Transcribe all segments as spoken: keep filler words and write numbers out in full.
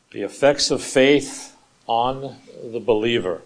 The effects of faith on the believer.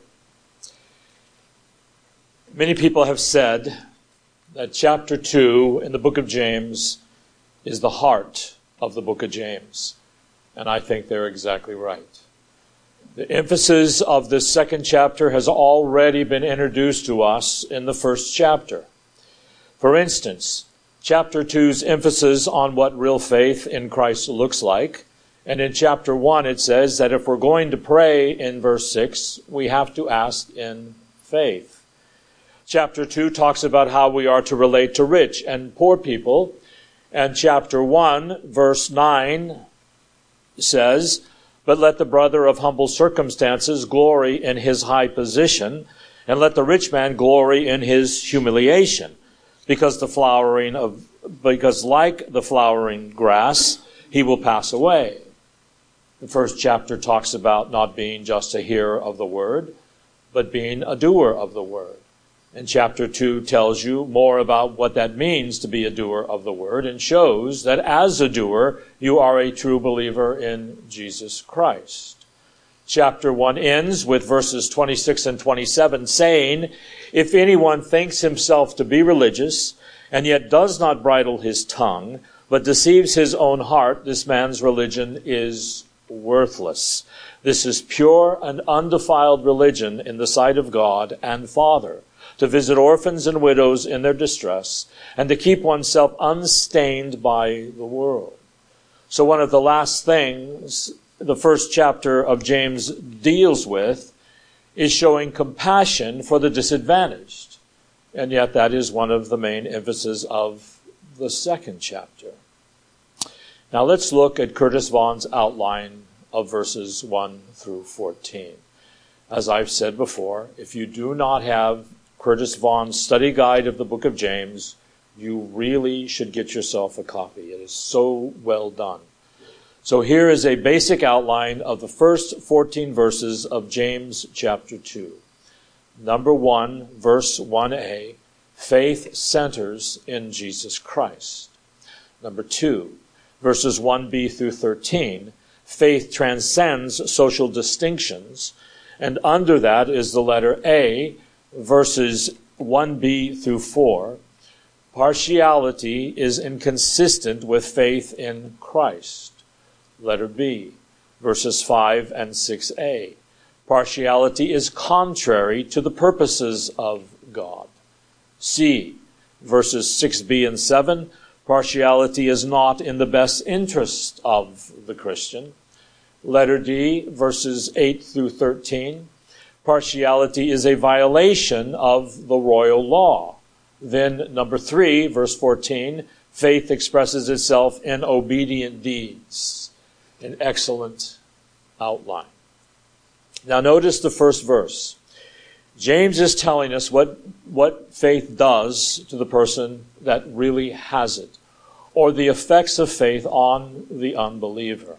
Many people have said that chapter two in the book of James is the heart of the book of James. And I think they're exactly right. The emphasis of this second chapter has already been introduced to us in the first chapter. For instance, chapter two's emphasis on what real faith in Christ looks like. And in chapter one, it says that if we're going to pray in verse six, we have to ask in faith. Chapter two talks about how we are to relate to rich and poor people. And chapter one, verse nine says, "But let the brother of humble circumstances glory in his high position, and let the rich man glory in his humiliation, because the flowering of, because like the flowering grass, he will pass away." The first chapter talks about not being just a hearer of the word, but being a doer of the word. And chapter two tells you more about what that means to be a doer of the word, and shows that as a doer, you are a true believer in Jesus Christ. Chapter one ends with verses twenty-six and twenty-seven saying, "If anyone thinks himself to be religious, and yet does not bridle his tongue, but deceives his own heart, this man's religion is worthless. This is pure and undefiled religion in the sight of God and Father, to visit orphans and widows in their distress, and to keep oneself unstained by the world." So one of the last things the first chapter of James deals with is showing compassion for the disadvantaged. And yet that is one of the main emphases of the second chapter. Now let's look at Curtis Vaughn's outline of verses one through fourteen. As I've said before, if you do not have Curtis Vaughn's study guide of the book of James, you really should get yourself a copy. It is so well done. So here is a basic outline of the first fourteen verses of James chapter two. Number one, verse one a, faith centers in Jesus Christ. Number two, verses one b through thirteen, faith transcends social distinctions. And under that is the letter A, verses one b through four. Partiality is inconsistent with faith in Christ. Letter B, verses five and six a. Partiality is contrary to the purposes of God. C, verses six b and seven. Partiality is not in the best interest of the Christian. Letter D, verses eight through thirteen. Partiality is a violation of the royal law. Then number three, verse fourteen, faith expresses itself in obedient deeds. An excellent outline. Now notice the first verse. James is telling us what, what faith does to the person that really has it, or the effects of faith on the unbeliever.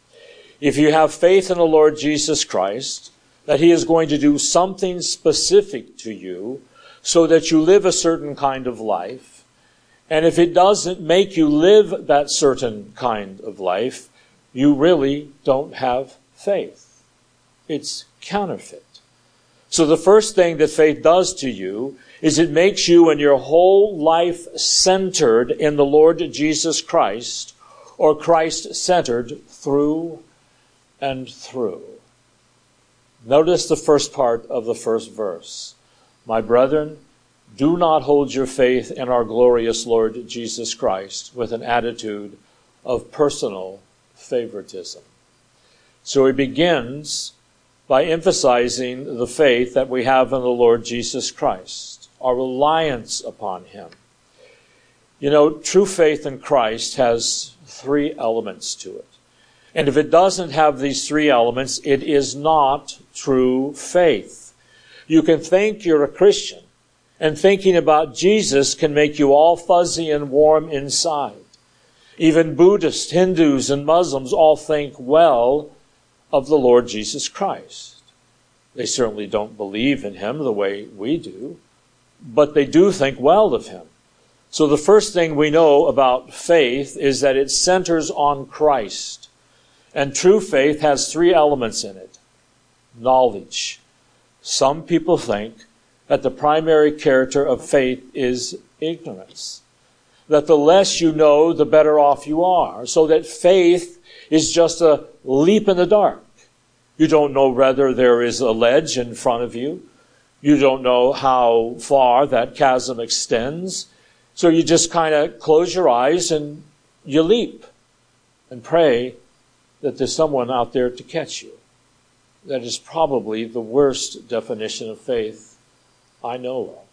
If you have faith in the Lord Jesus Christ, that he is going to do something specific to you so that you live a certain kind of life, and if it doesn't make you live that certain kind of life, you really don't have faith. It's counterfeit. So the first thing that faith does to you is it makes you and your whole life centered in the Lord Jesus Christ, or Christ-centered through and through. Notice the first part of the first verse. My brethren, do not hold your faith in our glorious Lord Jesus Christ with an attitude of personal favoritism. So he begins by emphasizing the faith that we have in the Lord Jesus Christ, our reliance upon him. You know, true faith in Christ has three elements to it. And if it doesn't have these three elements, it is not true faith. You can think you're a Christian, and thinking about Jesus can make you all fuzzy and warm inside. Even Buddhists, Hindus, and Muslims all think well of the Lord Jesus Christ. They certainly don't believe in him the way we do, but they do think well of him. So the first thing we know about faith is that it centers on Christ. And true faith has three elements in it. Knowledge. Some people think that the primary character of faith is ignorance. That the less you know, the better off you are. So that faith is just a leap in the dark. You don't know whether there is a ledge in front of you. You don't know how far that chasm extends. So you just kind of close your eyes and you leap and pray that there's someone out there to catch you. That is probably the worst definition of faith I know of.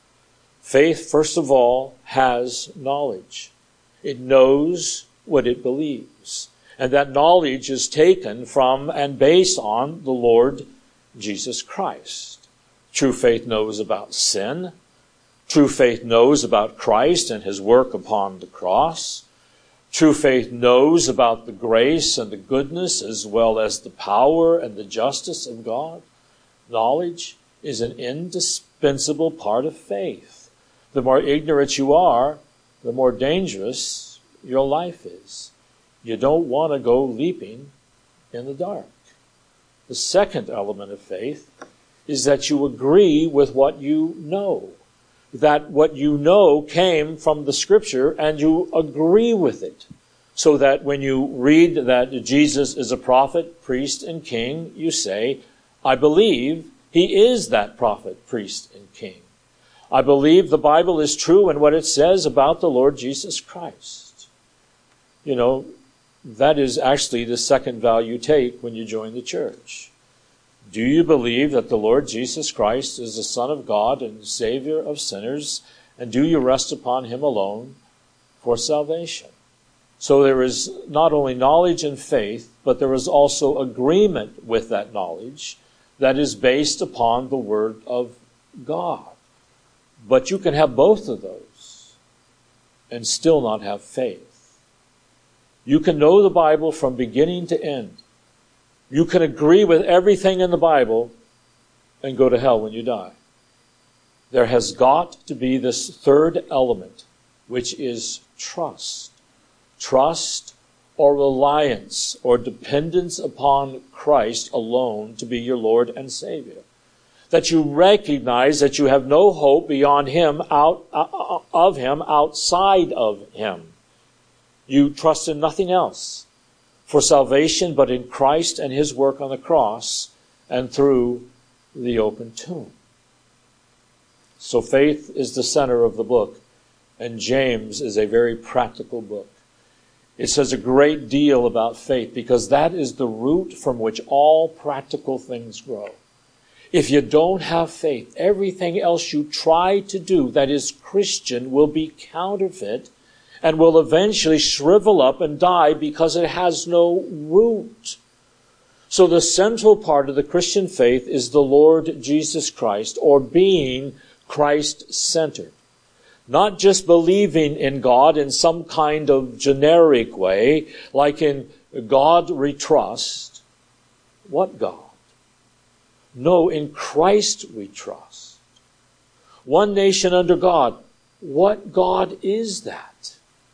Faith, first of all, has knowledge. It knows what it believes. And that knowledge is taken from and based on the Lord Jesus Christ. True faith knows about sin. True faith knows about Christ and his work upon the cross. True faith knows about the grace and the goodness as well as the power and the justice of God. Knowledge is an indispensable part of faith. The more ignorant you are, the more dangerous your life is. You don't want to go leaping in the dark. The second element of faith is that you agree with what you know. That what you know came from the Scripture and you agree with it. So that when you read that Jesus is a prophet, priest, and king, you say, I believe he is that prophet, priest, and king. I believe the Bible is true in what it says about the Lord Jesus Christ. You know, that is actually the second vow you take when you join the church. Do you believe that the Lord Jesus Christ is the Son of God and Savior of sinners? And do you rest upon him alone for salvation? So there is not only knowledge and faith, but there is also agreement with that knowledge that is based upon the Word of God. But you can have both of those and still not have faith. You can know the Bible from beginning to end. You can agree with everything in the Bible and go to hell when you die. There has got to be this third element, which is trust. Trust or reliance or dependence upon Christ alone to be your Lord and Savior. That you recognize that you have no hope beyond him, out uh, of him, outside of him. You trust in nothing else for salvation but in Christ and his work on the cross and through the open tomb. So faith is the center of the book, and James is a very practical book. It says a great deal about faith because that is the root from which all practical things grow. If you don't have faith, everything else you try to do that is Christian will be counterfeit and will eventually shrivel up and die because it has no root. So the central part of the Christian faith is the Lord Jesus Christ, or being Christ-centered. Not just believing in God in some kind of generic way, like in God we trust. What God? No, in Christ we trust. One nation under God. What God is that?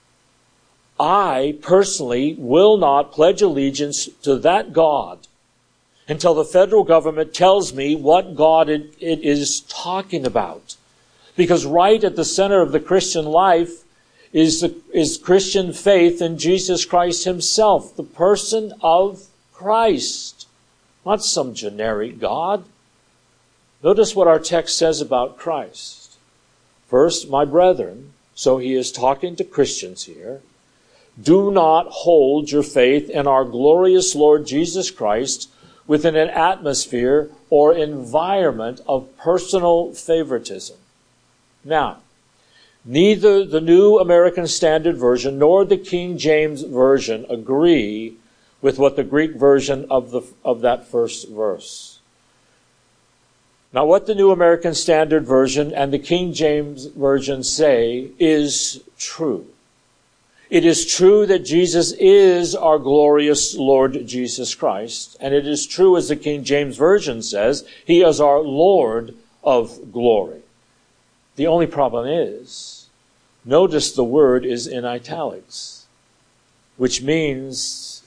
I personally will not pledge allegiance to that God until the federal government tells me what God it, it is talking about. Because right at the center of the Christian life is, the, is Christian faith in Jesus Christ himself, the person of Christ, not some generic God. Notice what our text says about Christ. First, my brethren, so he is talking to Christians here, do not hold your faith in our glorious Lord Jesus Christ within an atmosphere or environment of personal favoritism. Now, neither the New American Standard Version nor the King James Version agree with what the Greek version of the of that first verse. Now, what the New American Standard Version and the King James Version say is true. It is true that Jesus is our glorious Lord Jesus Christ, and it is true, as the King James Version says, he is our Lord of glory. The only problem is, notice the word is in italics, which means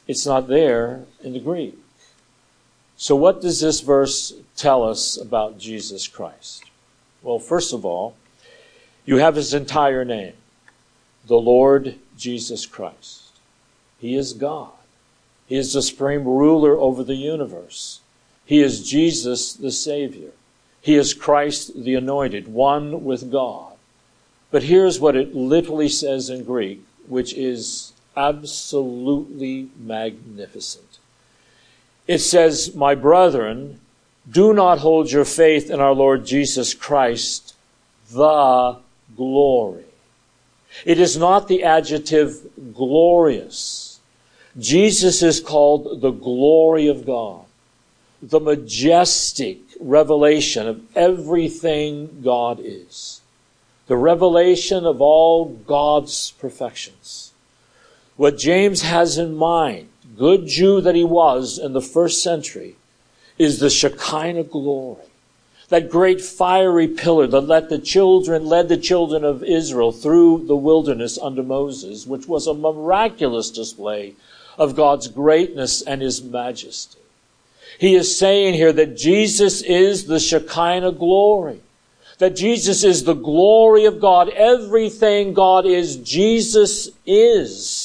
It's not there in the Greek. So what does this verse tell us about Jesus Christ? Well, first of all, you have his entire name, the Lord Jesus Christ. He is God. He is the supreme ruler over the universe. He is Jesus the Savior. He is Christ the Anointed, one with God. But here's what it literally says in Greek, which is absolutely magnificent. It says, "My brethren, do not hold your faith in our Lord Jesus Christ, the glory." It is not the adjective glorious. Jesus is called the glory of God, the majestic revelation of everything God is, the revelation of all God's perfections. What James has in mind, good Jew that he was in the first century, is the Shekinah glory. That great fiery pillar that led the children, led the children of Israel through the wilderness under Moses, which was a miraculous display of God's greatness and his majesty. He is saying here that Jesus is the Shekinah glory. That Jesus is the glory of God. Everything God is, Jesus is.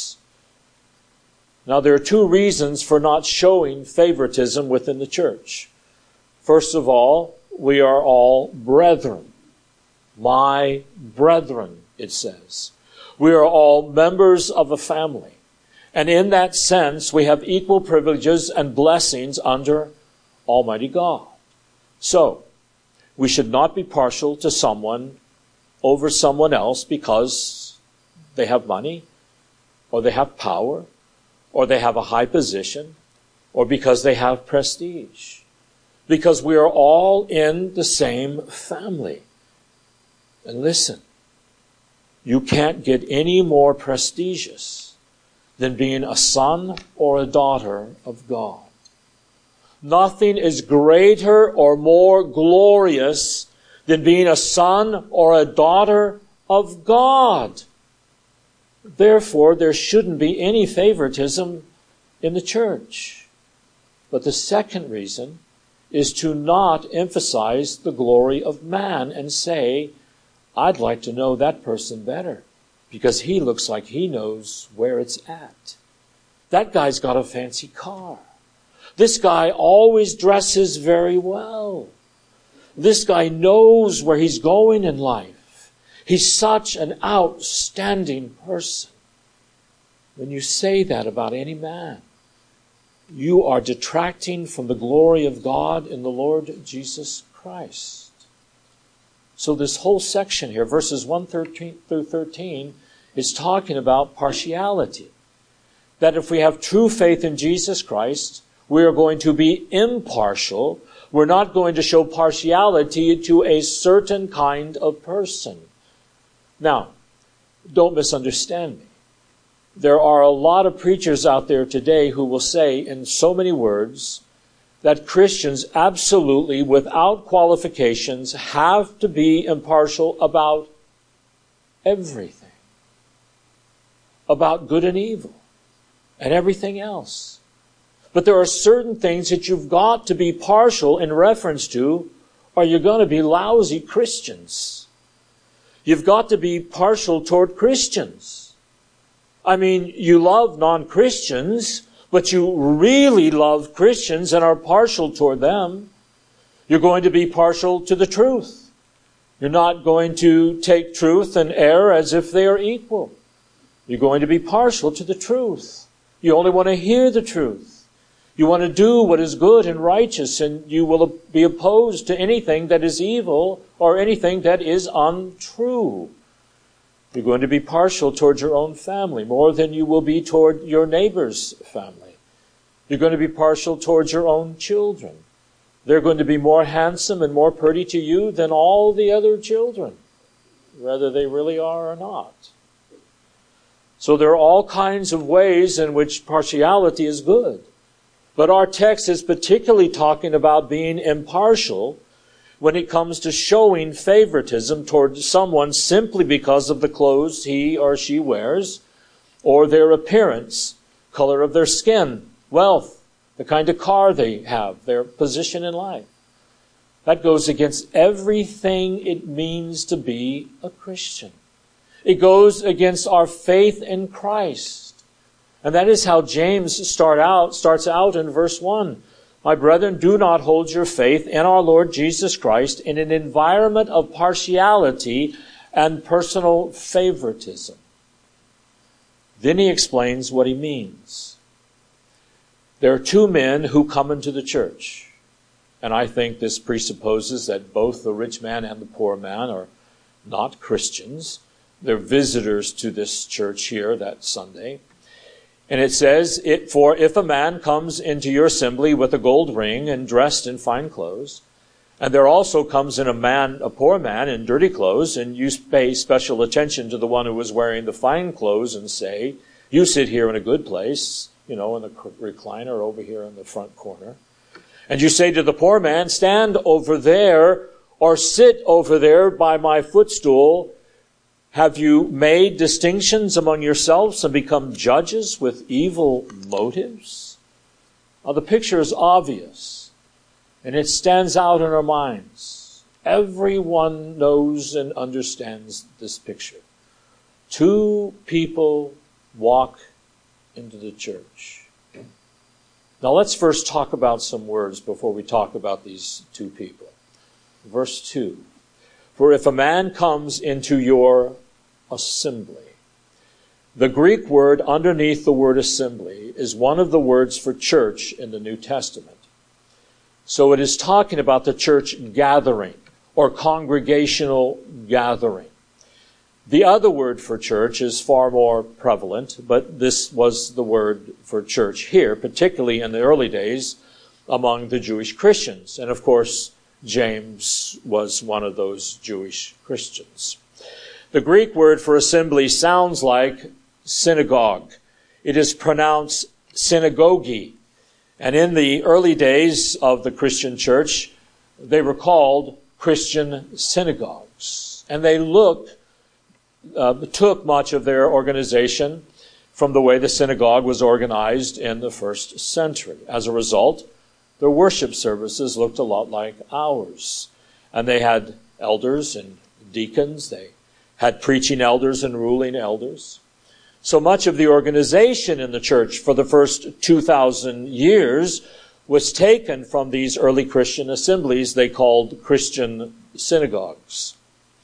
Now, there are two reasons for not showing favoritism within the church. First of all, we are all brethren. My brethren, it says. We are all members of a family. And in that sense, we have equal privileges and blessings under Almighty God. So, we should not be partial to someone over someone else because they have money, or they have power, or they have a high position, or because they have prestige. Because we are all in the same family. And listen, you can't get any more prestigious than being a son or a daughter of God. Nothing is greater or more glorious than being a son or a daughter of God. Therefore, there shouldn't be any favoritism in the church. But the second reason is to not emphasize the glory of man and say, I'd like to know that person better because he looks like he knows where it's at. That guy's got a fancy car. This guy always dresses very well. This guy knows where he's going in life. He's such an outstanding person. When you say that about any man, you are detracting from the glory of God in the Lord Jesus Christ. So this whole section here, verses one through thirteen, is talking about partiality. That if we have true faith in Jesus Christ, we are going to be impartial. We're not going to show partiality to a certain kind of person. Now, don't misunderstand me. There are a lot of preachers out there today who will say in so many words that Christians absolutely, without qualifications, have to be impartial about everything. About good and evil and everything else. But there are certain things that you've got to be partial in reference to, or you're going to be lousy Christians. You've got to be partial toward Christians. I mean, you love non-Christians, but you really love Christians and are partial toward them. You're going to be partial to the truth. You're not going to take truth and error as if they are equal. You're going to be partial to the truth. You only want to hear the truth. You want to do what is good and righteous, and you will be opposed to anything that is evil or anything that is untrue. You're going to be partial towards your own family more than you will be toward your neighbor's family. You're going to be partial towards your own children. They're going to be more handsome and more pretty to you than all the other children, whether they really are or not. So there are all kinds of ways in which partiality is good. But our text is particularly talking about being impartial when it comes to showing favoritism toward someone simply because of the clothes he or she wears or their appearance, color of their skin, wealth, the kind of car they have, their position in life. That goes against everything it means to be a Christian. It goes against our faith in Christ. And that is how James start out, starts out in verse one. My brethren, do not hold your faith in our Lord Jesus Christ in an environment of partiality and personal favoritism. Then he explains what he means. There are two men who come into the church. And I think this presupposes that both the rich man and the poor man are not Christians. They're visitors to this church here that Sunday. And it says, it, for if a man comes into your assembly with a gold ring and dressed in fine clothes, and there also comes in a man, a poor man in dirty clothes, and you pay special attention to the one who is wearing the fine clothes and say, you sit here in a good place, you know, in the recliner over here in the front corner. And you say to the poor man, stand over there or sit over there by my footstool. Have you made distinctions among yourselves and become judges with evil motives? Now, the picture is obvious, and it stands out in our minds. Everyone knows and understands this picture. Two people walk into the church. Now, let's first talk about some words before we talk about these two people. Verse two. For if a man comes into your assembly. The Greek word underneath the word assembly is one of the words for church in the New Testament. So it is talking about the church gathering or congregational gathering. The other word for church is far more prevalent, but this was the word for church here, particularly in the early days among the Jewish Christians. And of course, James was one of those Jewish Christians. The Greek word for assembly sounds like synagogue. It is pronounced synagogue. And in the early days of the Christian church, they were called Christian synagogues. And they looked, uh, took much of their organization from the way the synagogue was organized in the first century. As a result, their worship services looked a lot like ours. And they had elders and deacons. They had preaching elders and ruling elders. So much of the organization in the church for the first two thousand years was taken from these early Christian assemblies they called Christian synagogues.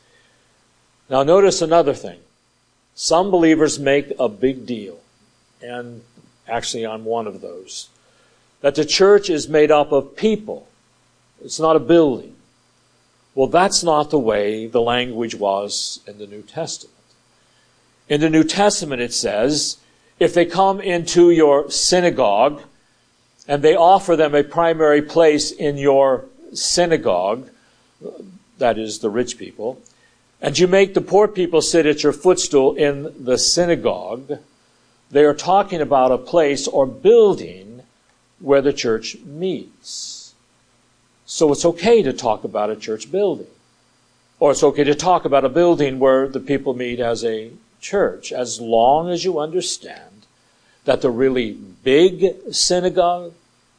Now notice another thing. Some believers make a big deal, and actually I'm one of those, that the church is made up of people. It's not a building. Well, that's not the way the language was in the New Testament. In the New Testament, it says, if they come into your synagogue and they offer them a primary place in your synagogue, that is the rich people, and you make the poor people sit at your footstool in the synagogue, they are talking about a place or building where the church meets. So it's okay to talk about a church building. Or it's okay to talk about a building where the people meet as a church, as long as you understand that the really big synagogue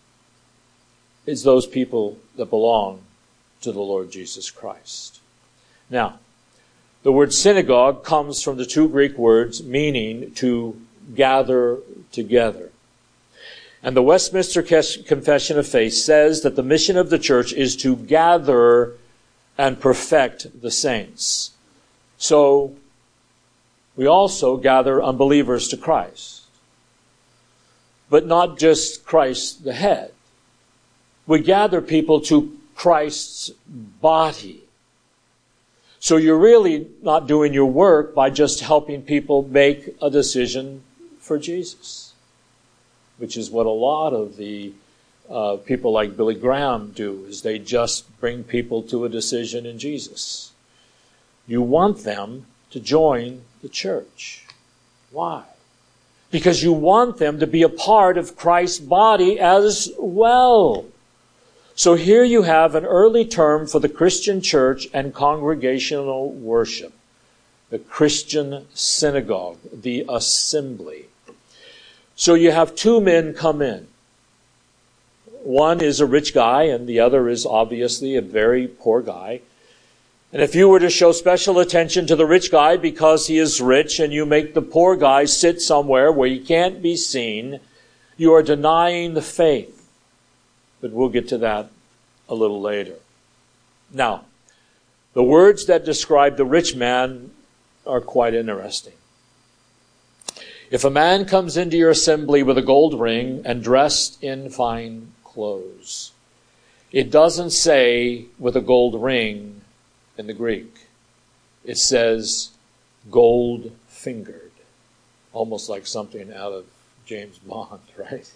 is those people that belong to the Lord Jesus Christ. Now, the word synagogue comes from the two Greek words meaning to gather together. And the Westminster Confession of Faith says that the mission of the church is to gather and perfect the saints. So, we also gather unbelievers to Christ. But not just Christ the head. We gather people to Christ's body. So you're really not doing your work by just helping people make a decision for Jesus, which is what a lot of the uh, people like Billy Graham do, is they just bring people to a decision in Jesus. You want them to join the church. Why? Because you want them to be a part of Christ's body as well. So here you have an early term for the Christian church and congregational worship. The Christian synagogue, the assembly. So you have two men come in. One is a rich guy, and the other is obviously a very poor guy. And if you were to show special attention to the rich guy because he is rich, and you make the poor guy sit somewhere where he can't be seen, you are denying the faith. But we'll get to that a little later. Now, the words that describe the rich man are quite interesting. If a man comes into your assembly with a gold ring and dressed in fine clothes, it doesn't say with a gold ring in the Greek. It says gold fingered. Almost like something out of James Bond, right?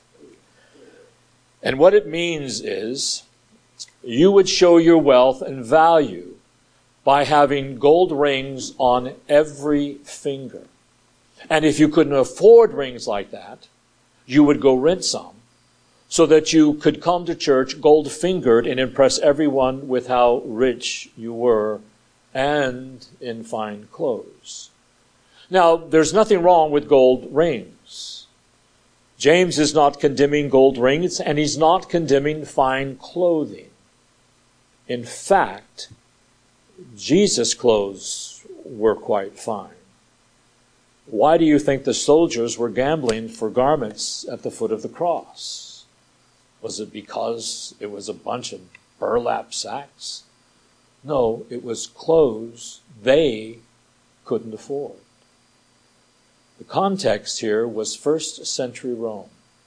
And what it means is you would show your wealth and value by having gold rings on every finger. And if you couldn't afford rings like that, you would go rent some so that you could come to church gold-fingered and impress everyone with how rich you were and in fine clothes. Now, there's nothing wrong with gold rings. James is not condemning gold rings, and he's not condemning fine clothing. In fact, Jesus' clothes were quite fine. Why do you think the soldiers were gambling for garments at the foot of the cross? Was it because it was a bunch of burlap sacks? No, it was clothes they couldn't afford. The context here was first century Rome.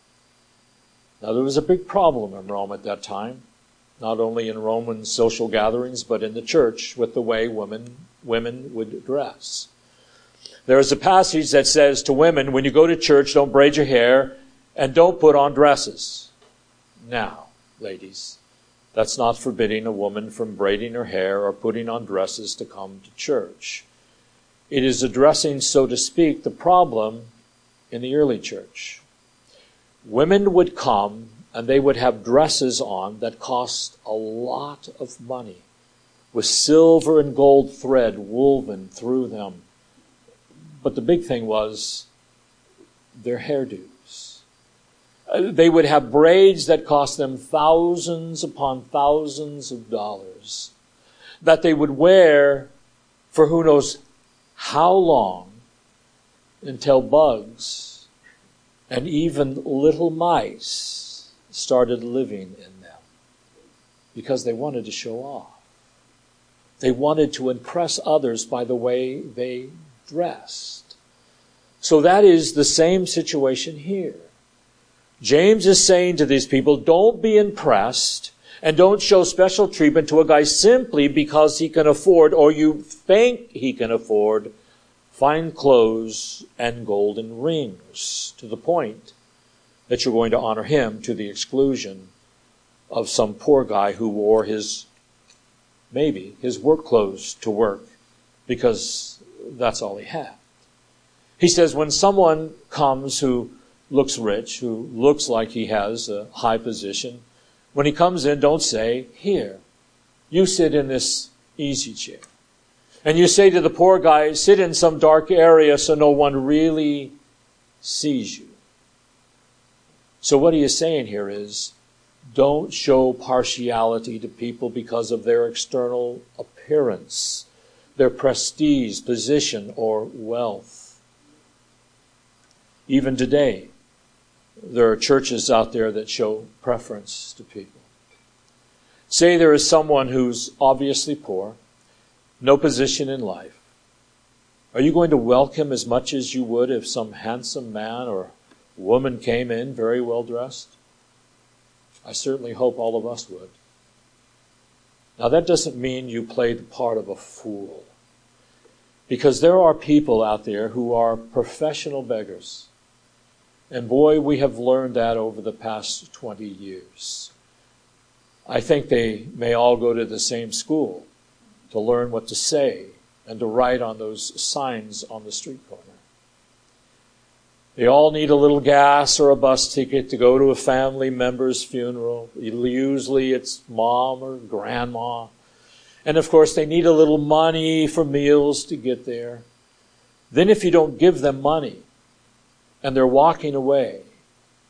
Now, there was a big problem in Rome at that time, not only in Roman social gatherings, but in the church with the way women, women would dress. There is a passage that says to women, when you go to church, don't braid your hair and don't put on dresses. Now, ladies, that's not forbidding a woman from braiding her hair or putting on dresses to come to church. It is addressing, so to speak, the problem in the early church. Women would come and they would have dresses on that cost a lot of money, with silver and gold thread woven through them. But the big thing was their hairdos. They would have braids that cost them thousands upon thousands of dollars that they would wear for who knows how long until bugs and even little mice started living in them because they wanted to show off. They wanted to impress others by the way they dressed. So that is the same situation here. James is saying to these people, don't be impressed and don't show special treatment to a guy simply because he can afford, or you think he can afford, fine clothes and golden rings, to the point that you're going to honor him to the exclusion of some poor guy who wore his, maybe, his work clothes to work because that's all he had. He says when someone comes who looks rich, who looks like he has a high position, when he comes in, don't say, here, you sit in this easy chair. And you say to the poor guy, sit in some dark area so no one really sees you. So what he is saying here is, don't show partiality to people because of their external appearance, their prestige, position, or wealth. Even today, there are churches out there that show preference to people. Say there is someone who's obviously poor, no position in life. Are you going to welcome as much as you would if some handsome man or woman came in very well dressed? I certainly hope all of us would. Now that doesn't mean you play the part of a fool, because there are people out there who are professional beggars. And boy, we have learned that over the past twenty years. I think they may all go to the same school to learn what to say and to write on those signs on the street corner. They all need a little gas or a bus ticket to go to a family member's funeral. Usually it's mom or grandma. And of course they need a little money for meals to get there. Then if you don't give them money, and they're walking away,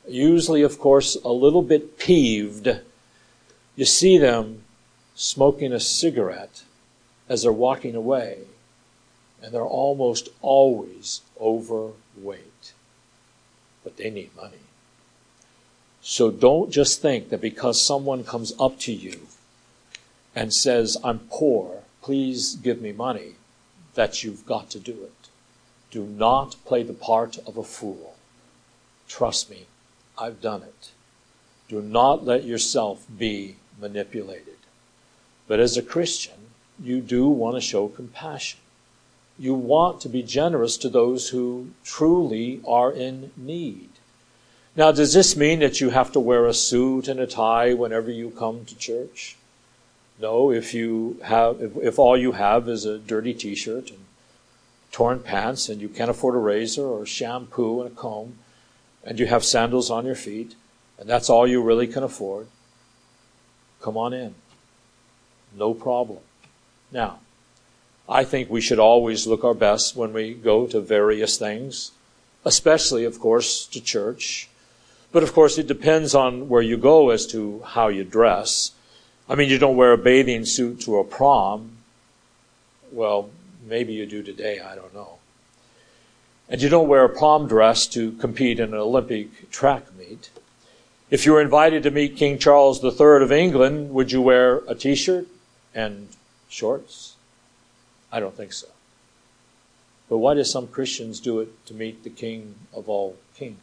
usually, of course, a little bit peeved. You see them smoking a cigarette as they're walking away, and they're almost always overweight. But they need money. So don't just think that because someone comes up to you and says, I'm poor, please give me money, that you've got to do it. Do not play the part of a fool. Trust me, I've done it. Do not let yourself be manipulated. But as a Christian, you do want to show compassion. You want to be generous to those who truly are in need. Now, does this mean that you have to wear a suit and a tie whenever you come to church? No, if you have, if, if all you have is a dirty t-shirt and torn pants and you can't afford a razor or shampoo and a comb and you have sandals on your feet and that's all you really can afford, come on in. No problem. Now, I think we should always look our best when we go to various things, especially, of course, to church. But, of course, it depends on where you go as to how you dress. I mean, you don't wear a bathing suit to a prom. Well, maybe you do today, I don't know. And you don't wear a prom dress to compete in an Olympic track meet. If you were invited to meet King Charles the Third of England, would you wear a t-shirt and shorts? I don't think so. But why do some Christians do it to meet the King of all kings?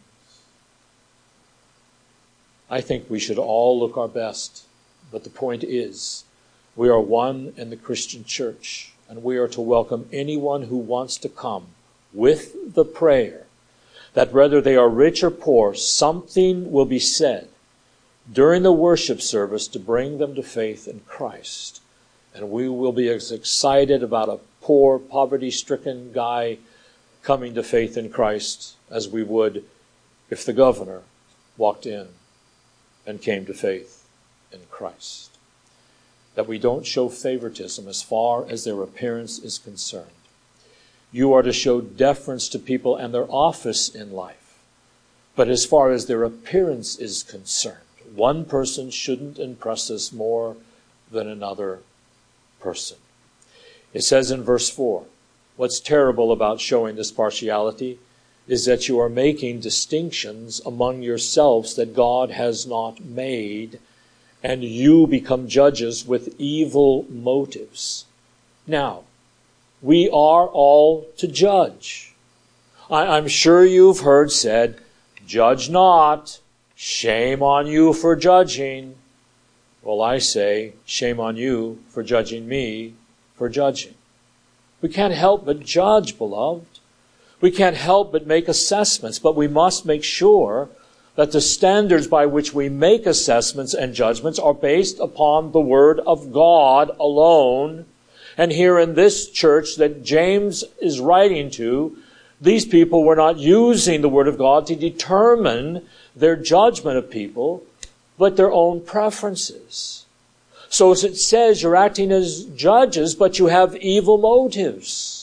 I think we should all look our best. But the point is, we are one in the Christian church, and we are to welcome anyone who wants to come with the prayer that whether they are rich or poor, something will be said during the worship service to bring them to faith in Christ. And we will be as excited about a poor, poverty-stricken guy coming to faith in Christ as we would if the governor walked in and came to faith in Christ. That we don't show favoritism as far as their appearance is concerned. You are to show deference to people and their office in life. But as far as their appearance is concerned, one person shouldn't impress us more than another person. It says in verse four, what's terrible about showing this partiality is that you are making distinctions among yourselves that God has not made, and you become judges with evil motives. Now, we are all to judge. I, I'm sure you've heard said, judge not, shame on you for judging. Well, I say, shame on you for judging me for judging. We can't help but judge, beloved. We can't help but make assessments, but we must make sure that the standards by which we make assessments and judgments are based upon the Word of God alone. And here in this church that James is writing to, these people were not using the Word of God to determine their judgment of people, but their own preferences. So as it says, you're acting as judges, but you have evil motives.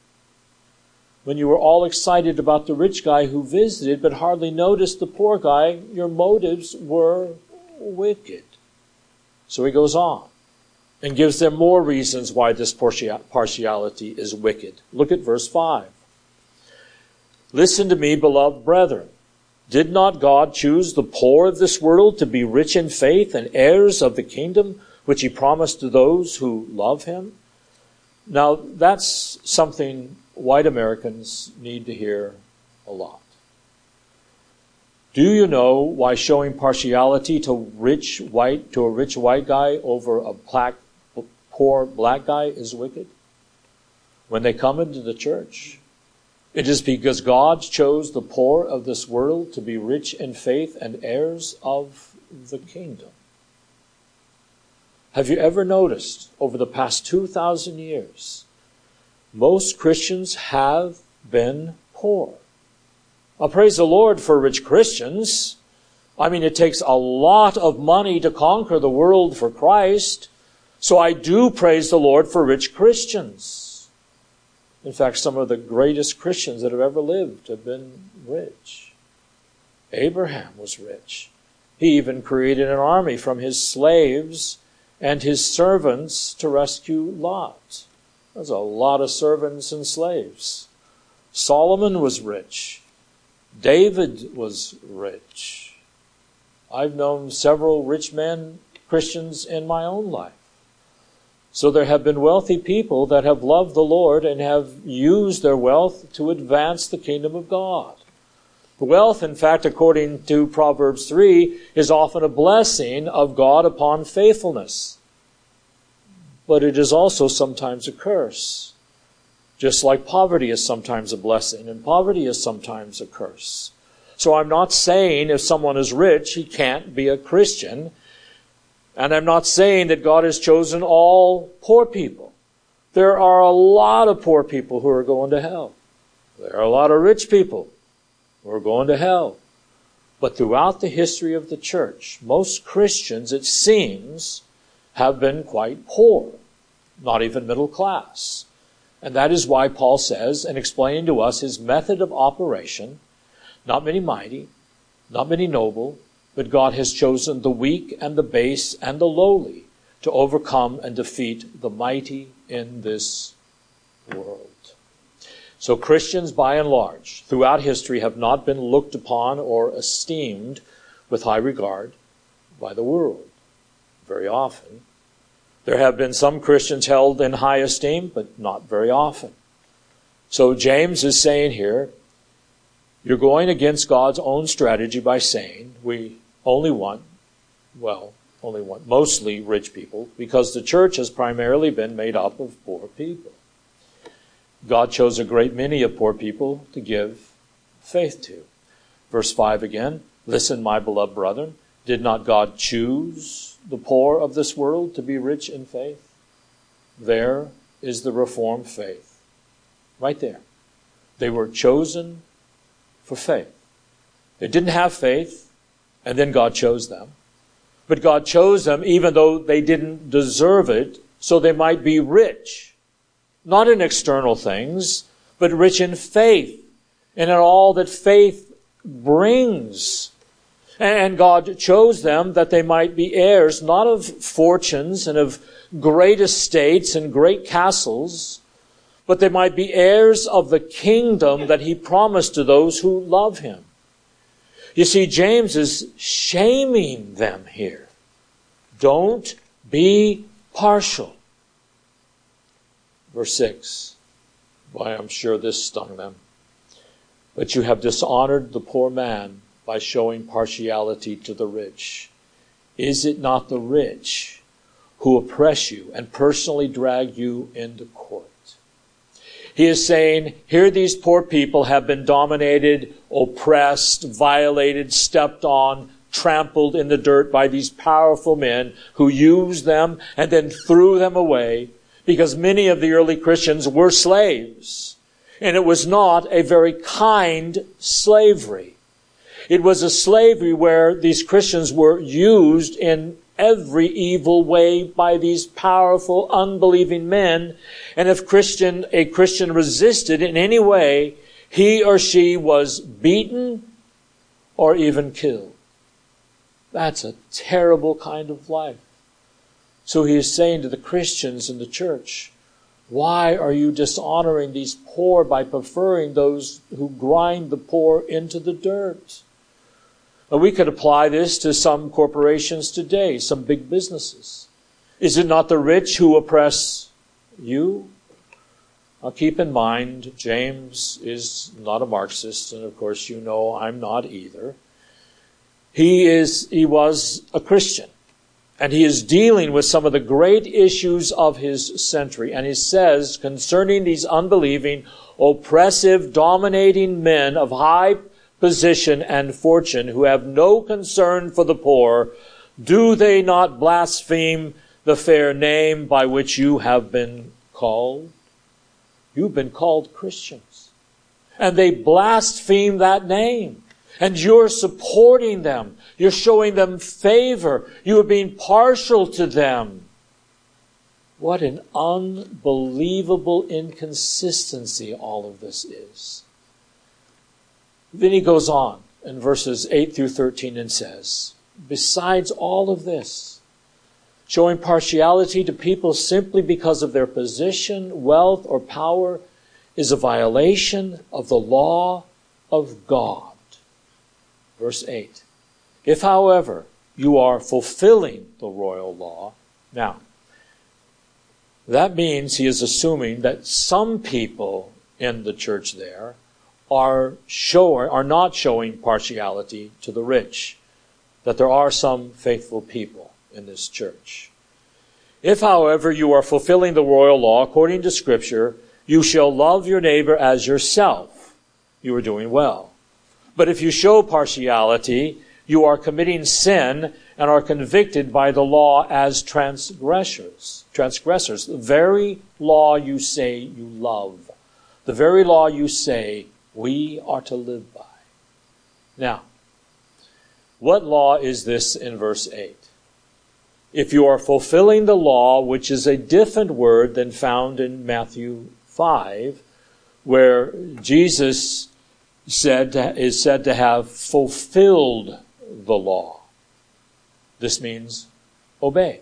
When you were all excited about the rich guy who visited, but hardly noticed the poor guy, your motives were wicked. So he goes on and gives them more reasons why this partiality is wicked. Look at verse five. Listen to me, beloved brethren. Did not God choose the poor of this world to be rich in faith and heirs of the kingdom which he promised to those who love him? Now, that's something white Americans need to hear a lot. Do you know why showing partiality to rich white to a rich white guy over a black, poor black guy is wicked? When they come into the church, it is because God chose the poor of this world to be rich in faith and heirs of the kingdom. Have you ever noticed over the past two thousand years, most Christians have been poor? Well, praise the Lord for rich Christians. I mean, it takes a lot of money to conquer the world for Christ. So I do praise the Lord for rich Christians. In fact, some of the greatest Christians that have ever lived have been rich. Abraham was rich. He even created an army from his slaves and his servants to rescue Lot. There's a lot of servants and slaves. Solomon was rich. David was rich. I've known several rich men, Christians, in my own life. So there have been wealthy people that have loved the Lord and have used their wealth to advance the kingdom of God. Wealth, in fact, according to Proverbs three, is often a blessing of God upon faithfulness. But it is also sometimes a curse. Just like poverty is sometimes a blessing, and poverty is sometimes a curse. So I'm not saying if someone is rich, he can't be a Christian. And I'm not saying that God has chosen all poor people. There are a lot of poor people who are going to hell. There are a lot of rich people who are going to hell. But throughout the history of the church, most Christians, it seems, have been quite poor, not even middle class. And that is why Paul says, and explaining to us his method of operation, not many mighty, not many noble, but God has chosen the weak and the base and the lowly to overcome and defeat the mighty in this world. So Christians, by and large, throughout history, have not been looked upon or esteemed with high regard by the world. Very often. There have been some Christians held in high esteem, but not very often. So James is saying here, you're going against God's own strategy by saying we only want, well, only want mostly rich people, because the church has primarily been made up of poor people. God chose a great many of poor people to give faith to. Verse five again, listen, my beloved brethren, did not God choose the poor of this world to be rich in faith? There is the Reformed faith. Right there. They were chosen for faith. They didn't have faith, and then God chose them. But God chose them even though they didn't deserve it, so they might be rich. Not in external things, but rich in faith and in all that faith brings. And God chose them that they might be heirs, not of fortunes and of great estates and great castles, but they might be heirs of the kingdom that he promised to those who love him. You see, James is shaming them here. Don't be partial. Verse six. Why, I'm sure this stung them. But you have dishonored the poor man by showing partiality to the rich. Is it not the rich who oppress you and personally drag you into court? He is saying, here these poor people have been dominated, oppressed, violated, stepped on, trampled in the dirt by these powerful men who used them and then threw them away, because many of the early Christians were slaves. And it was not a very kind slavery. It was a slavery where these Christians were used in every evil way by these powerful, unbelieving men. And if Christian, a Christian resisted in any way, he or she was beaten or even killed. That's a terrible kind of life. So he is saying to the Christians in the church, why are you dishonoring these poor by preferring those who grind the poor into the dirt? And we could apply this to some corporations today, some big businesses. Is it not the rich who oppress you? Now keep in mind, James is not a Marxist, and of course you know I'm not either. He is, he was a Christian, and he is dealing with some of the great issues of his century. And he says, concerning these unbelieving, oppressive, dominating men of high position and fortune who have no concern for the poor, do they not blaspheme the fair name by which you have been called? You've been called Christians. And they blaspheme that name. And you're supporting them. You're showing them favor. You are being partial to them. What an unbelievable inconsistency all of this is. Then he goes on in verses eight through thirteen and says, besides all of this, showing partiality to people simply because of their position, wealth, or power is a violation of the law of God. Verse eight. If, however, you are fulfilling the royal law, now, that means he is assuming that some people in the church there are showing, are not showing partiality to the rich, that there are some faithful people in this church. If, however, you are fulfilling the royal law according to Scripture, you shall love your neighbor as yourself. You are doing well. But if you show partiality, you are committing sin and are convicted by the law as transgressors. Transgressors. The very law you say you love. The very law you say we are to live by. Now, what law is this in verse eight? If you are fulfilling the law, which is a different word than found in Matthew five, where Jesus said to, is said to have fulfilled the law. This means obey.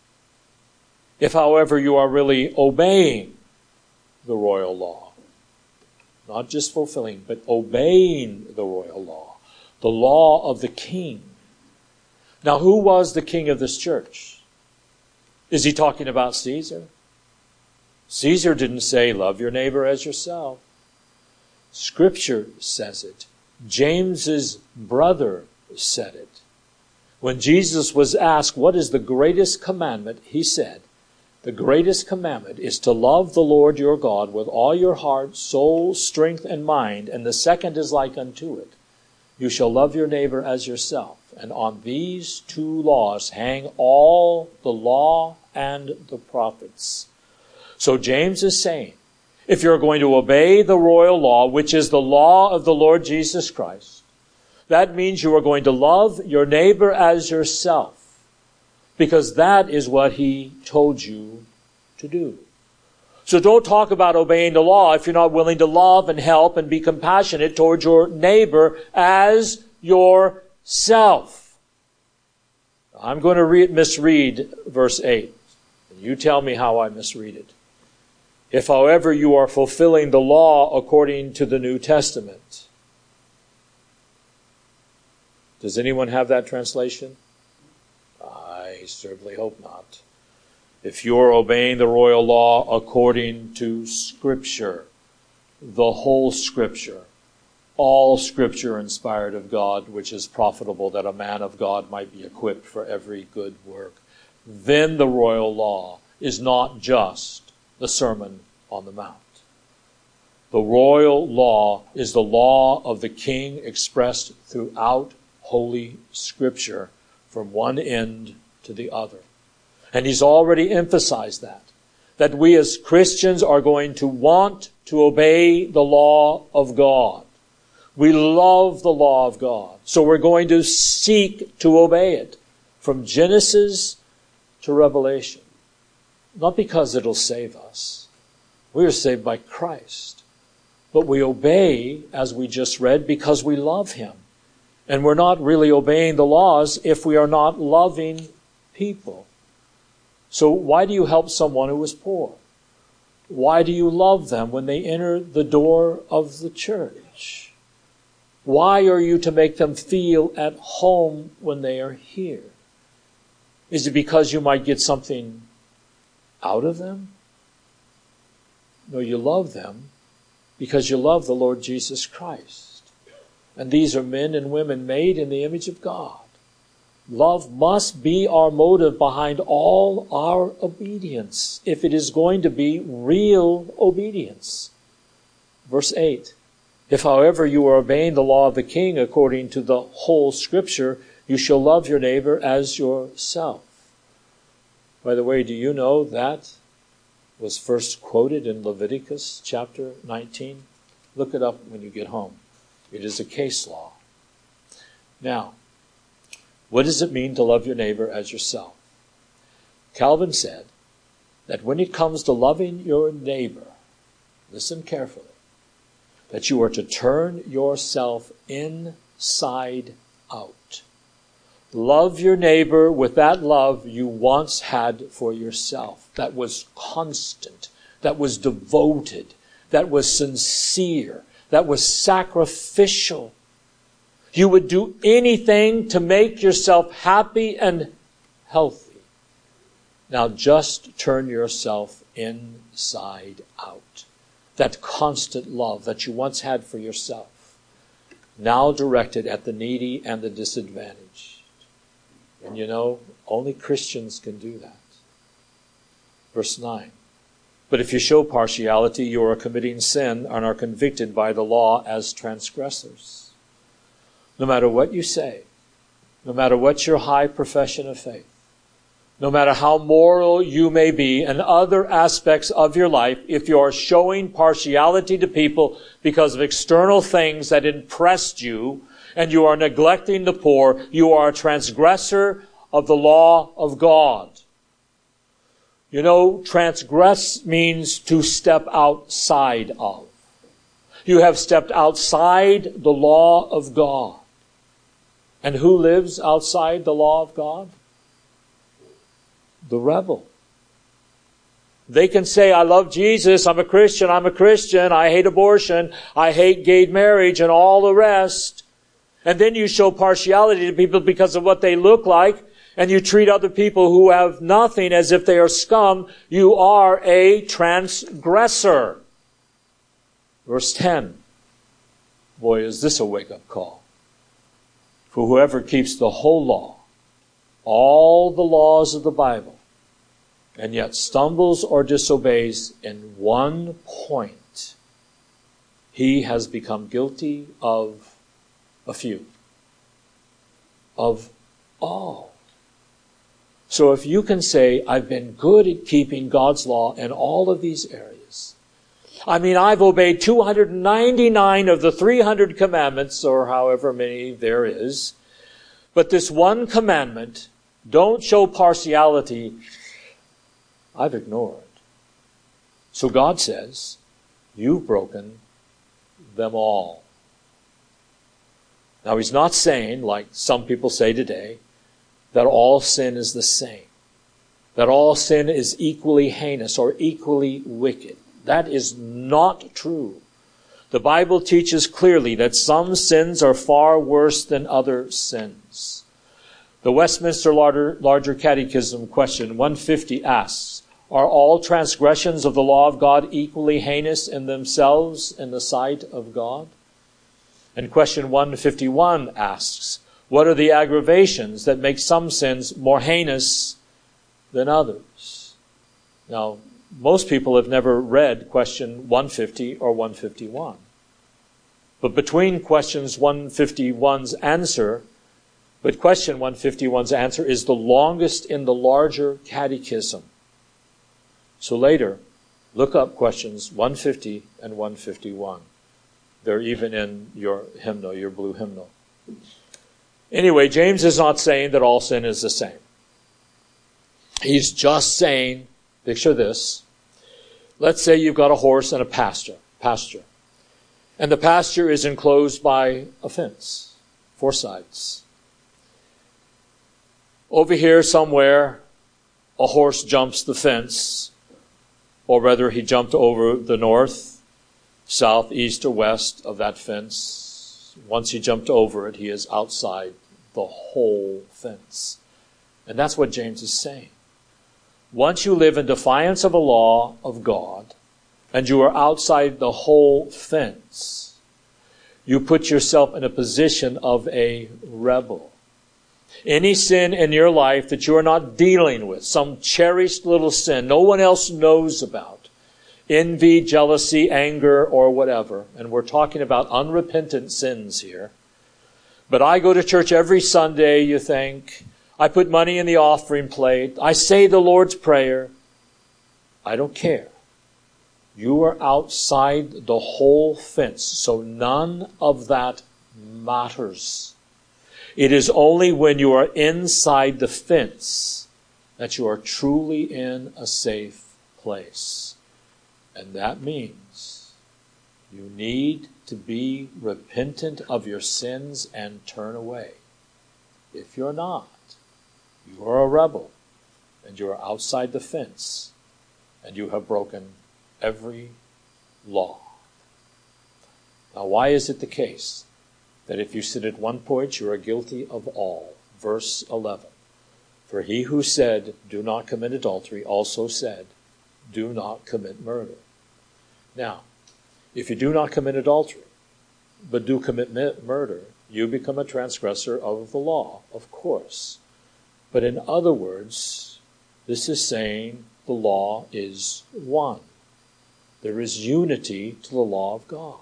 If, however, you are really obeying the royal law, not just fulfilling, but obeying the royal law, the law of the king. Now, who was the king of this church? Is he talking about Caesar? Caesar didn't say, love your neighbor as yourself. Scripture says it. James's brother said it. When Jesus was asked, what is the greatest commandment? He said, the greatest commandment is to love the Lord your God with all your heart, soul, strength, and mind. And the second is like unto it. You shall love your neighbor as yourself. And on these two laws hang all the law and the prophets. So James is saying, if you're going to obey the royal law, which is the law of the Lord Jesus Christ, that means you are going to love your neighbor as yourself, because that is what he told you to do. So don't talk about obeying the law if you're not willing to love and help and be compassionate towards your neighbor as yourself. I'm going to read, misread verse eight. You tell me how I misread it. If, however, you are fulfilling the law according to the New Testament. Does anyone have that translation? I certainly hope not. If you're obeying the royal law according to Scripture, the whole Scripture, all Scripture inspired of God, which is profitable that a man of God might be equipped for every good work, then the royal law is not just the Sermon on the Mount. The royal law is the law of the King expressed throughout Holy Scripture from one end to the other. And he's already emphasized that, that we as Christians are going to want to obey the law of God. We love the law of God, so we're going to seek to obey it from Genesis to Revelation. Not because it'll save us. We are saved by Christ. But we obey, as we just read, because we love Him. And we're not really obeying the laws if we are not loving people. So why do you help someone who is poor? Why do you love them when they enter the door of the church? Why are you to make them feel at home when they are here? Is it because you might get something out of them? No, you love them because you love the Lord Jesus Christ. And these are men and women made in the image of God. Love must be our motive behind all our obedience, if it is going to be real obedience. Verse eight, if, however, you are obeying the law of the King according to the whole Scripture, you shall love your neighbor as yourself. By the way, do you know that was first quoted in Leviticus chapter nineteen? Look it up when you get home. It is a case law. Now, what does it mean to love your neighbor as yourself? Calvin said that when it comes to loving your neighbor, listen carefully, that you are to turn yourself inside inside out. Love your neighbor with that love you once had for yourself. That was constant, that was devoted, that was sincere, that was sacrificial. You would do anything to make yourself happy and healthy. Now just turn yourself inside out. That constant love that you once had for yourself, now directed at the needy and the disadvantaged. And you know, only Christians can do that. Verse nine. But if you show partiality, you are committing sin and are convicted by the law as transgressors. No matter what you say, no matter what your high profession of faith, no matter how moral you may be in other aspects of your life, if you are showing partiality to people because of external things that impressed you, and you are neglecting the poor, you are a transgressor of the law of God. You know, transgress means to step outside of. You have stepped outside the law of God. And who lives outside the law of God? The rebel. They can say, I love Jesus, I'm a Christian, I'm a Christian, I hate abortion, I hate gay marriage, and all the rest. And then you show partiality to people because of what they look like, and you treat other people who have nothing as if they are scum. You are a transgressor. Verse ten. Boy, is this a wake-up call. For whoever keeps the whole law, all the laws of the Bible, and yet stumbles or disobeys in one point, he has become guilty of a few. Of all. So if you can say, I've been good at keeping God's law in all of these areas. I mean, I've obeyed two hundred ninety-nine of the three hundred commandments, or however many there is. But this one commandment, don't show partiality, I've ignored. So God says, you've broken them all. Now he's not saying, like some people say today, that all sin is the same. That all sin is equally heinous or equally wicked. That is not true. The Bible teaches clearly that some sins are far worse than other sins. The Westminster Larger, Larger Catechism question one fifty asks, are all transgressions of the law of God equally heinous in themselves in the sight of God? And question one fifty-one asks, what are the aggravations that make some sins more heinous than others? Now, most people have never read question one fifty or one fifty-one. But between questions one fifty-one's answer, but question one fifty-one's answer is the longest in the larger catechism. So later, look up questions one fifty and one fifty-one. They're even in your hymnal, your blue hymnal. Anyway, James is not saying that all sin is the same. He's just saying, picture this. Let's say you've got a horse and a pasture, pasture. And the pasture is enclosed by a fence, four sides. Over here somewhere, a horse jumps the fence, or rather he jumped over the north, south, east, or west of that fence. Once he jumped over it, he is outside the whole fence. And that's what James is saying. Once you live in defiance of a law of God, and you are outside the whole fence, you put yourself in a position of a rebel. Any sin in your life that you are not dealing with, some cherished little sin no one else knows about, envy, jealousy, anger, or whatever, and we're talking about unrepentant sins here. But I go to church every Sunday, you think. I put money in the offering plate. I say the Lord's Prayer. I don't care. You are outside the whole fence, so none of that matters. It is only when you are inside the fence that you are truly in a safe place. And that means you need to be repentant of your sins and turn away. If you're not, you are a rebel, and you are outside the fence, and you have broken every law. Now, why is it the case that if you sin at one point, you are guilty of all? Verse eleven. For he who said, do not commit adultery, also said, do not commit murder. Now, if you do not commit adultery, but do commit murder, you become a transgressor of the law, of course. But in other words, this is saying the law is one. There is unity to the law of God.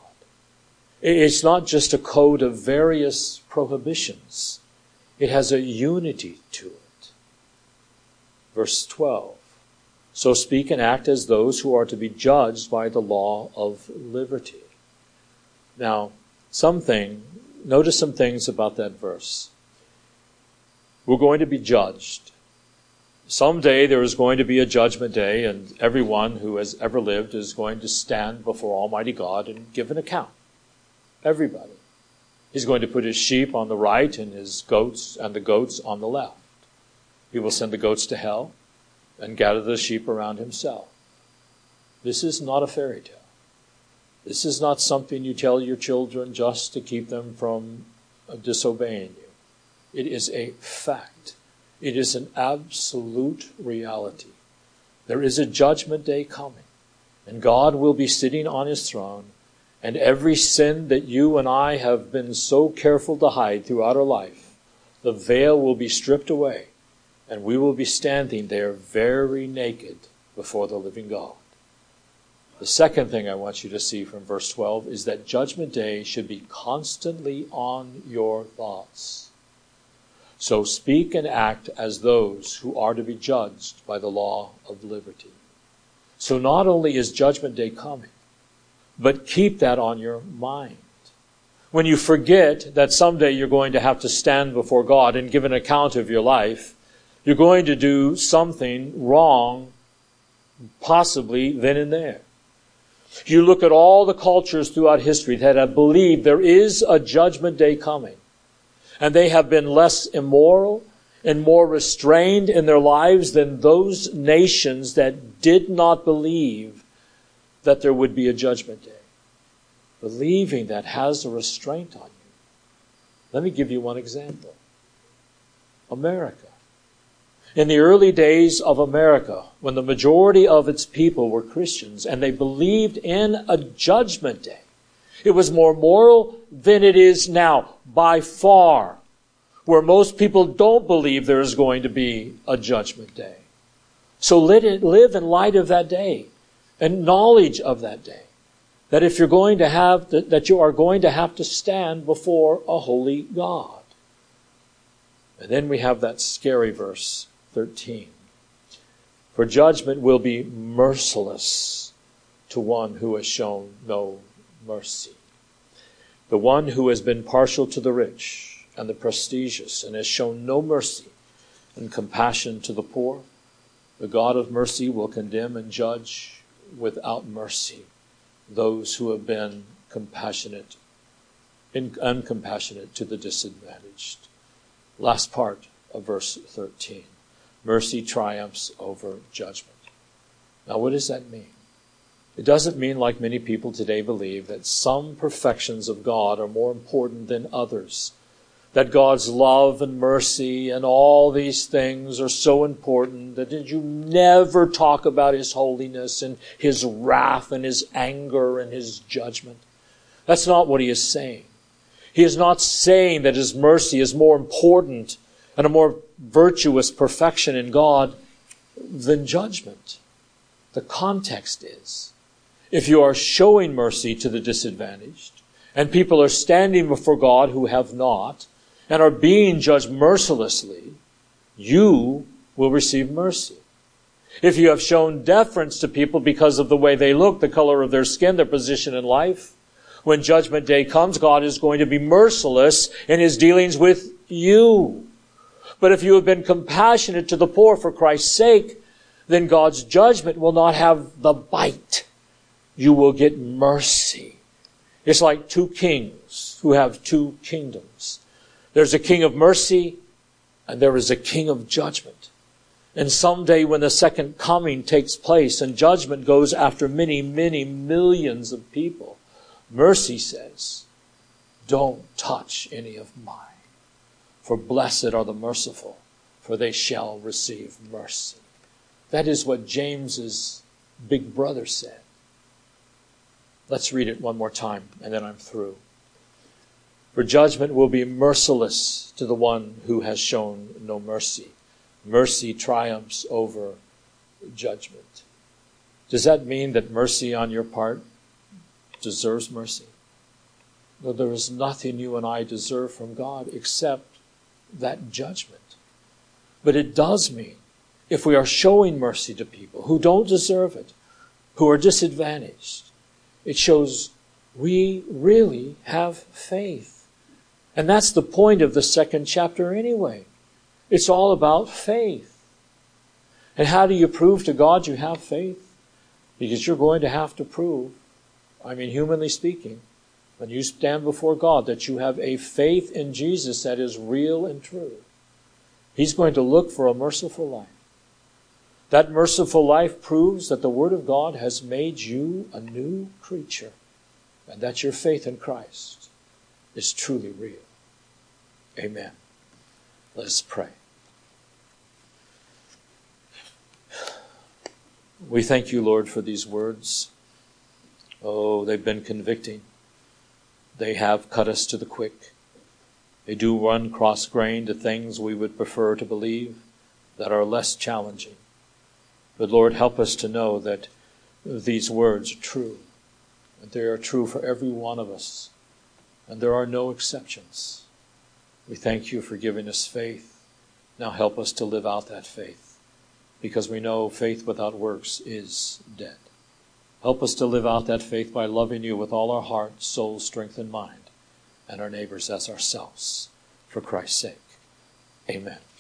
It's not just a code of various prohibitions. It has a unity to it. Verse twelve. So speak and act as those who are to be judged by the law of liberty. Now, something, notice some things about that verse. We're going to be judged. Someday there is going to be a judgment day, and everyone who has ever lived is going to stand before Almighty God and give an account. Everybody. He's going to put his sheep on the right and his goats and the goats on the left. He will send the goats to hell and gather the sheep around himself. This is not a fairy tale. This is not something you tell your children just to keep them from disobeying you. It is a fact. It is an absolute reality. There is a judgment day coming, and God will be sitting on his throne, and every sin that you and I have been so careful to hide throughout our life, the veil will be stripped away, and we will be standing there very naked before the living God. The second thing I want you to see from verse twelve is that judgment day should be constantly on your thoughts. So speak and act as those who are to be judged by the law of liberty. So not only is judgment day coming, but keep that on your mind. When you forget that someday you're going to have to stand before God and give an account of your life, you're going to do something wrong, possibly then and there. You look at all the cultures throughout history that have believed there is a judgment day coming, and they have been less immoral and more restrained in their lives than those nations that did not believe that there would be a judgment day. Believing that has a restraint on you. Let me give you one example. America. In the early days of America, when the majority of its people were Christians and they believed in a judgment day, it was more moral than it is now, by far, where most people don't believe there is going to be a judgment day. So let it live in light of that day and knowledge of that day. That if you're going to have, that you are going to have to stand before a holy God. And then we have that scary verse, thirteen. For judgment will be merciless to one who has shown no mercy. The one who has been partial to the rich and the prestigious and has shown no mercy and compassion to the poor, the God of mercy will condemn and judge without mercy those who have been compassionate and uncompassionate to the disadvantaged. Last part of verse thirteen. Mercy triumphs over judgment. Now, what does that mean? It doesn't mean, like many people today believe, that some perfections of God are more important than others. That God's love and mercy and all these things are so important that you never talk about his holiness and his wrath and his anger and his judgment. That's not what he is saying. He is not saying that his mercy is more important and a more virtuous perfection in God than judgment. The context is, if you are showing mercy to the disadvantaged, and people are standing before God who have not, and are being judged mercilessly, you will receive mercy. If you have shown deference to people because of the way they look, the color of their skin, their position in life, when judgment day comes, God is going to be merciless in his dealings with you. But if you have been compassionate to the poor for Christ's sake, then God's judgment will not have the bite. You will get mercy. It's like two kings who have two kingdoms. There's a king of mercy and there is a king of judgment. And someday when the second coming takes place and judgment goes after many, many millions of people, mercy says, don't touch any of mine. For blessed are the merciful, for they shall receive mercy. That is what James's big brother said. Let's read it one more time, and then I'm through. For judgment will be merciless to the one who has shown no mercy. Mercy triumphs over judgment. Does that mean that mercy on your part deserves mercy? No, there is nothing you and I deserve from God except that judgment. But it does mean, if we are showing mercy to people who don't deserve it, who are disadvantaged, it shows we really have faith. And that's the point of the second chapter anyway. It's all about faith. And how do you prove to God you have faith? Because you're going to have to prove, I mean, humanly speaking, when you stand before God, that you have a faith in Jesus that is real and true. He's going to look for a merciful life. That merciful life proves that the Word of God has made you a new creature and that your faith in Christ is truly real. Amen. Let us pray. We thank you, Lord, for these words. Oh, they've been convicting. They have cut us to the quick. They do run cross-grain to things we would prefer to believe that are less challenging. But Lord, help us to know that these words are true, that they are true for every one of us, and there are no exceptions. We thank you for giving us faith. Now help us to live out that faith, because we know faith without works is dead. Help us to live out that faith by loving you with all our heart, soul, strength, and mind, and our neighbors as ourselves, for Christ's sake. Amen.